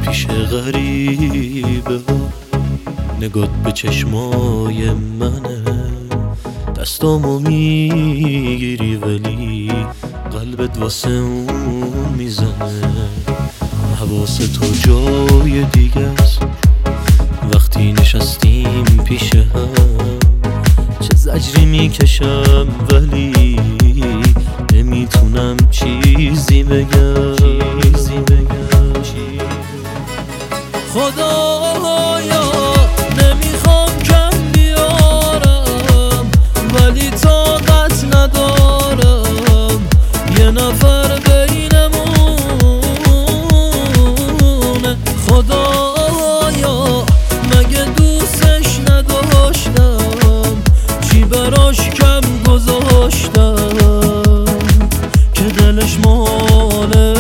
پیش غریبه ها، نگات به چشمای منه، دستامو میگیری ولی قلبت واسه اون میزنه. حواس تو جای دیگه است وقتی نشستیم پیش هم، چه زجری میکشم ولی نمیتونم چیزی بگم. خدایا نمیخوام کم بیارم ولی طاقت ندارم یه نفر بینمونه. خدایا مگه دوستش نداشتم، چی براش کم گذاشتم که دلش مال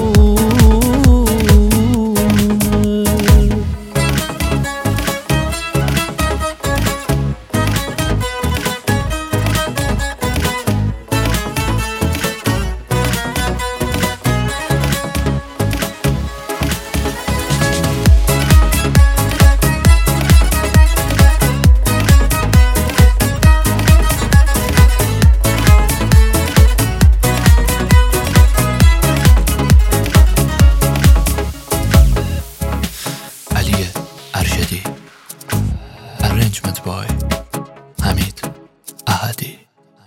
Arrangement by حمید احدی.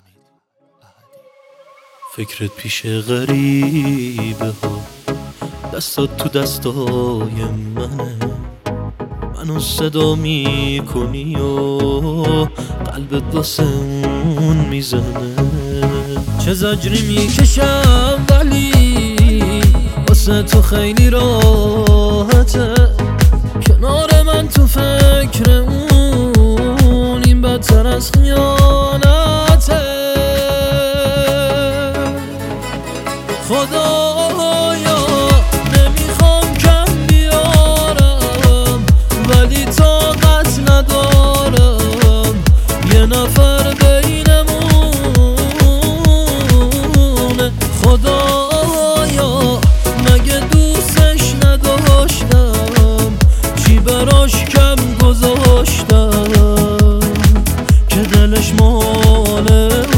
فکرت پیش غریبه ها، دستات تو دستای منه، منو صدا میکنی و قلبت واسه اون میزنه. چه زجری میکشم ولی واسه تو خیلی راحته، کنار من تو فکر اون این بدتر از خیانته. خدایا نمیخوام کم بیارم ولی طاقت ندارم یه نفر بینمونه. خدایا مگه دوستش نداشتم، چی براش کم گذاشتم که دلش مال